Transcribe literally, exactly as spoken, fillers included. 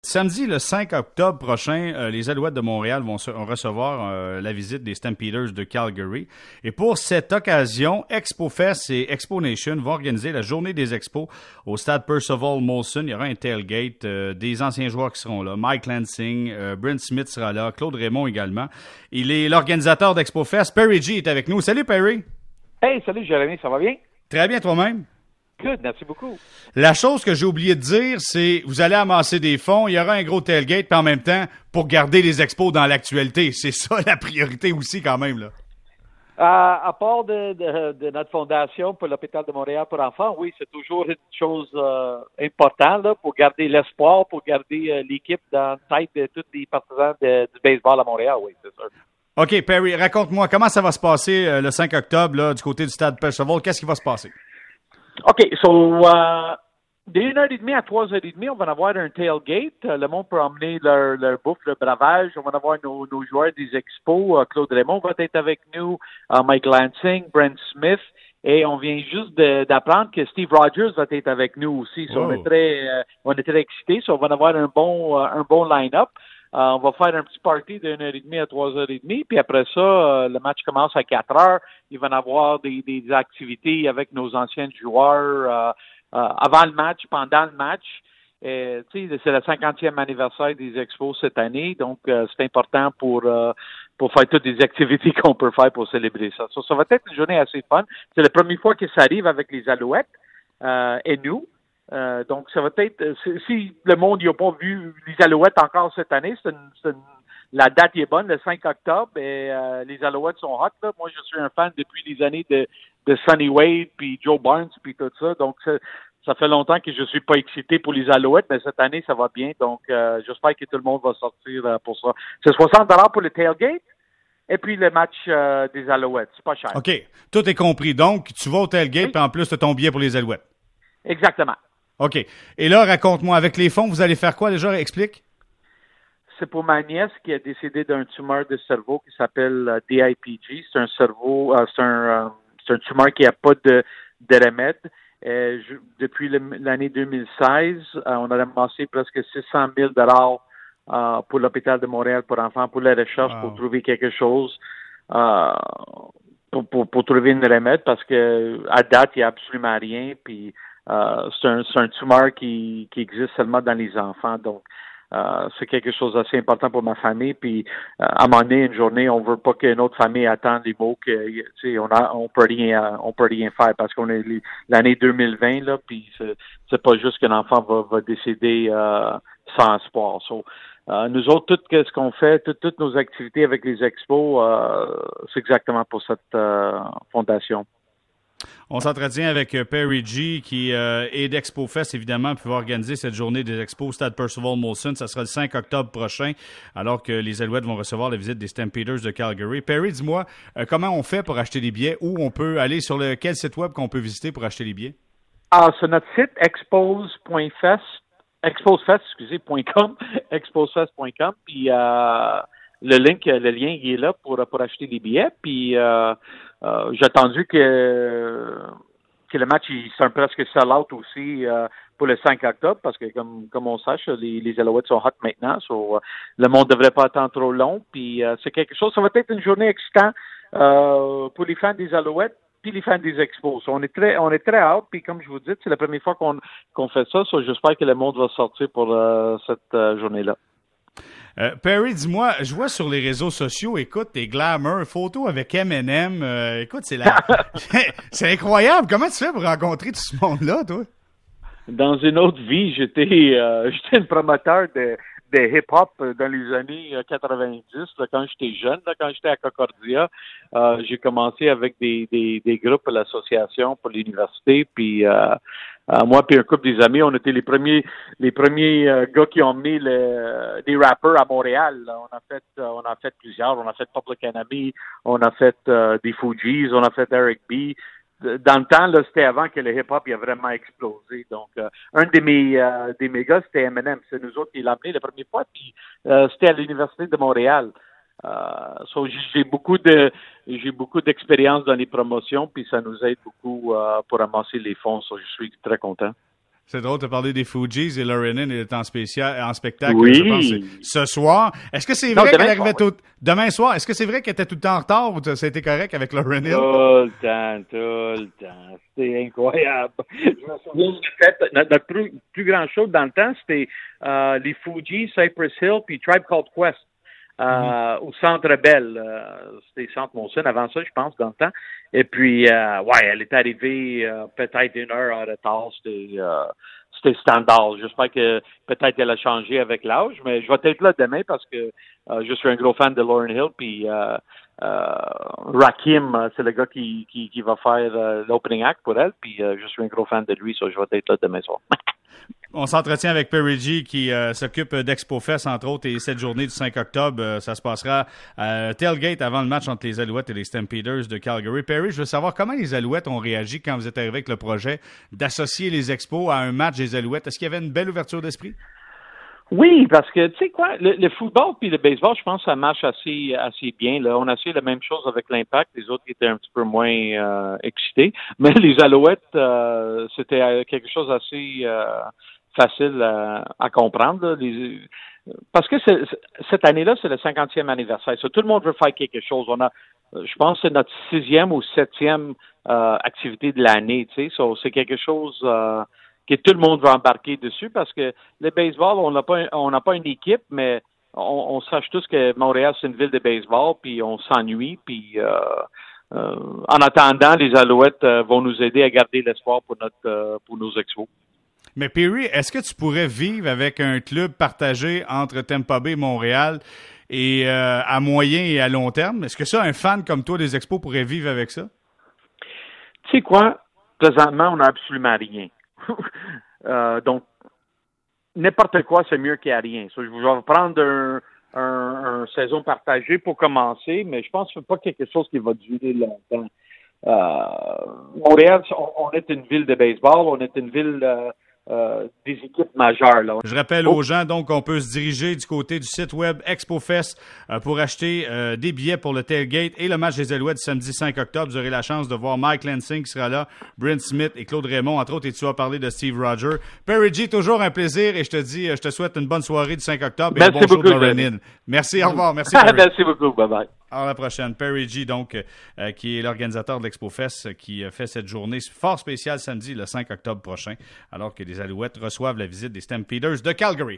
Samedi, le cinq octobre prochain, euh, les Alouettes de Montréal vont se- recevoir euh, la visite des Stampeders de Calgary. Et pour cette occasion, ExpoFest et Expo Nation vont organiser la journée des expos au stade Percival Molson. Il y aura un tailgate, euh, des anciens joueurs qui seront là. Mike Lansing, euh, Brent Smith sera là, Claude Raymond également. Il est l'organisateur d'ExpoFest. Perry G est avec nous. Salut Perry! Hey, salut Jérémy, ça va bien? Très bien toi-même? Good, merci beaucoup. La chose que j'ai oublié de dire, c'est vous allez amasser des fonds, il y aura un gros tailgate, puis en même temps, pour garder les expos dans l'actualité. C'est ça la priorité aussi quand même, là. Euh, à part de, de, de notre fondation pour l'hôpital de Montréal pour enfants, oui, c'est toujours une chose euh, importante là, pour garder l'espoir, pour garder euh, l'équipe dans la tête de tous les partisans de- du baseball à Montréal, oui, c'est sûr. OK, Perry, raconte-moi, comment ça va se passer euh, le cinq octobre, là, du côté du stade Percival? Qu'est-ce qui va se passer? OK, so, euh, de une heure trente à trois heures trente, on va avoir un tailgate. Euh, Le monde peut emmener leur, leur bouffe, leur bravage. On va avoir nos, nos joueurs des expos. Euh, Claude Raymond va être avec nous, euh, Mike Lansing, Brent Smith. Et on vient juste de- d'apprendre que Steve Rogers va être avec nous aussi. So, Oh. on est très, euh, on est très excités. So, on va avoir un bon, euh, un bon line-up. Euh, on va faire un petit party de une heure trente à trois heures trente. Puis après ça, euh, le match commence à quatre heures. Il va y avoir des, des activités avec nos anciens joueurs euh, euh, avant le match, pendant le match. Euh, tu sais, c'est le cinquantième anniversaire des Expos cette année, donc euh, c'est important pour euh, pour faire toutes les activités qu'on peut faire pour célébrer ça. So, ça va être une journée assez fun. C'est la première fois que ça arrive avec les Alouettes euh, et nous. Euh, donc, ça va être, euh, si si le monde n'a pas vu les Alouettes encore cette année, c'est une, c'est une- la date est bonne, le cinq octobre, et euh, les Alouettes sont hot. Là. Moi, je suis un fan depuis les années de, de Sonny Wade, puis Joe Barnes, puis tout ça. Donc, ça, ça fait longtemps que je suis pas excité pour les Alouettes, mais cette année, ça va bien. Donc, euh, j'espère que tout le monde va sortir euh, pour ça. C'est soixante dollars pour le tailgate, et puis le match euh, des Alouettes. C'est pas cher. OK, tout est compris. Donc, tu vas au tailgate, Oui. puis en plus, tu as ton billet pour les Alouettes. Exactement. OK. Et là, raconte-moi, avec les fonds, vous allez faire quoi déjà? Explique. C'est pour ma nièce qui a décédé d'un tumeur de cerveau qui s'appelle euh, D I P G. C'est un cerveau, euh, c'est un, euh, c'est un tumeur qui n'a pas de, de remède. Euh, je- depuis le- l'année deux mille seize, euh, on a ramassé presque six cent mille dollars euh, pour l'hôpital de Montréal pour enfants, pour la recherche, Wow. pour trouver quelque chose, euh, pour, pour, pour trouver une remède, parce que à date, il n'y a absolument rien. Puis euh, c'est un, c'est un tumeur qui, qui existe seulement dans les enfants. Donc, euh, c'est quelque chose d'assez important pour ma famille. Puis, euh, à un moment donné, une journée, on veut pas qu'une autre famille attende les mots que, tu sais, on a, on peut rien, on peut rien faire parce qu'on est les- l'année deux mille vingt là. Puis, c'est, c'est pas juste qu'un enfant va, va décéder euh, sans espoir. So, euh, nous autres, tout ce qu'on fait, tout- toutes nos activités avec les expos, euh, c'est exactement pour cette euh, fondation. On s'entretient avec euh, Perry G, qui euh, est d'ExpoFest, évidemment, puis va organiser cette journée des expos au stade Percival Molson. Ça sera le cinq octobre prochain, alors que les Alouettes vont recevoir la visite des Stampeders de Calgary. Perry, dis-moi, euh, comment on fait pour acheter des billets? Où on peut aller? Sur le, quel site web qu'on peut visiter pour acheter les billets? Ah, sur notre site, expose.fest, exposefest, excusez, .com, exposefest point com, puis euh, le link, le lien, il est là pour, pour acheter des billets, puis euh, euh, j'ai attendu que, que le match, il soit presque sell-out aussi euh, pour le cinq octobre, parce que comme, comme on sache, les, les Alouettes sont hot maintenant, so, euh, le monde ne devrait pas attendre trop long, puis euh, c'est quelque chose, ça va être une journée excitante euh, pour les fans des Alouettes, puis les fans des expos. So, on est très, on est très hâte, puis comme je vous dis, c'est la première fois qu'on qu'on fait ça, so, j'espère que le monde va sortir pour euh, cette euh, journée-là. Euh, Perry, dis-moi, je vois sur les réseaux sociaux, écoute, tes glamour, photos avec Eminem, euh, écoute, c'est la... c'est incroyable. Comment tu fais pour rencontrer tout ce monde-là, toi? Dans une autre vie, j'étais euh, j'étais un promoteur de, de hip-hop dans les années quatre-vingt-dix, là, quand j'étais jeune, là, quand j'étais à Concordia. Euh, j'ai commencé avec des, des, des groupes à l'association pour l'université, puis euh, euh, moi puis un couple des amis, on était les premiers les premiers euh, gars qui ont emmené le, des rappeurs à Montréal. Là. On a fait euh, on a fait plusieurs, on a fait Public Enemy, on a fait euh, des Fugees, on a fait Eric B. Dans le temps, là, c'était avant que le hip-hop il a vraiment explosé. Donc, euh, un de mes euh, des mes gars, c'était Eminem. C'est nous autres qui l'a amené la première fois, puis euh, c'était à l'Université de Montréal. Euh, so, j'ai j'ai beaucoup de j'ai beaucoup d'expérience dans les promotions, puis ça nous aide beaucoup euh, pour amasser les fonds. So, je suis très content. C'est drôle de parler des Fugees et Lauryn Hill est en spécial, en spectacle, oui. je pense, ce soir. Est-ce que c'est vrai qu'elle arrivait tout, demain soir? Est-ce que c'est vrai qu'elle était tout le temps en retard ou ça a été correct avec Lauryn Hill? Tout le temps, tout le temps. C'était incroyable. Je me souviens, notre, notre plus, plus grand show dans le temps, c'était euh, les Fugees, Cypress Hill, puis Tribe Called Quest. Euh, mm-hmm. Au Centre Bell, euh, c'était Centre Monson avant ça, je pense, dans le temps. Et puis, euh, ouais, elle est arrivée euh, peut-être une heure en retard. C'était, euh, c'était standard. J'espère que peut-être elle a changé avec l'âge, mais je vais être là demain parce que euh, je suis un gros fan de Lauryn Hill. Puis euh, euh, Rakim, c'est le gars qui, qui, qui va faire euh, l'opening act pour elle. Puis euh, je suis un gros fan de lui, so je vais être là demain soir. On s'entretient avec Perry G qui euh, s'occupe d'ExpoFest, entre autres, et cette journée du cinq octobre, euh, ça se passera à Tailgate avant le match entre les Alouettes et les Stampeders de Calgary. Perry, je veux savoir comment les Alouettes ont réagi quand vous êtes arrivé avec le projet d'associer les Expos à un match des Alouettes. Est-ce qu'il y avait une belle ouverture d'esprit? Oui, parce que, tu sais quoi, le, le football puis le baseball, je pense que ça marche assez assez bien. Là. On a essayé la même chose avec l'Impact, les autres étaient un petit peu moins euh, excités. Mais les Alouettes, euh, c'était quelque chose d'assez euh, facile à, à comprendre. Les, parce que c'est, cette année-là, c'est le cinquantième anniversaire. So, tout le monde veut faire quelque chose. On a, je pense que c'est notre sixième ou septième euh, activité de l'année. Tu sais, so, c'est quelque chose... Euh, que tout le monde va embarquer dessus parce que le baseball, on n'a pas on n'a pas une équipe, mais on, on sache tous que Montréal, c'est une ville de baseball, puis on s'ennuie, puis euh, euh, en attendant, les Alouettes euh, vont nous aider à garder l'espoir pour notre euh, pour nos expos. Mais Perry, est-ce que tu pourrais vivre avec un club partagé entre Tampa Bay et Montréal et euh, à moyen et à long terme? Est-ce que ça, un fan comme toi des expos pourrait vivre avec ça? Tu sais quoi? Présentement, on n'a absolument rien. euh, donc, n'importe quoi, c'est mieux qu'il n'y a rien. So, je vais prendre un, un, un saison partagée pour commencer, mais je pense que ce n'est pas quelque chose qui va durer longtemps. Euh, Montréal, on, on est une ville de baseball, on est une ville euh, euh, des équipes majeures. Là. Je rappelle oh. aux gens donc qu'on peut se diriger du côté du site web ExpoFest euh, pour acheter euh, des billets pour le tailgate et le match des Alouettes du samedi cinq octobre. Vous aurez la chance de voir Mike Lansing qui sera là, Brent Smith et Claude Raymond, entre autres, et tu vas parler de Steve Rogers. Perry G, toujours un plaisir et je te dis, je te souhaite une bonne soirée du cinq octobre et Merci un bon beaucoup, show de Lauryn Hill. Merci, au revoir. Merci, Perry. Merci beaucoup, bye-bye. À la prochaine. Perry G, donc, euh, qui est l'organisateur de l'ExpoFest, qui euh, fait cette journée fort spéciale samedi, le cinq octobre prochain, alors que les Alouettes reçoivent la visite des Stampeders de Calgary.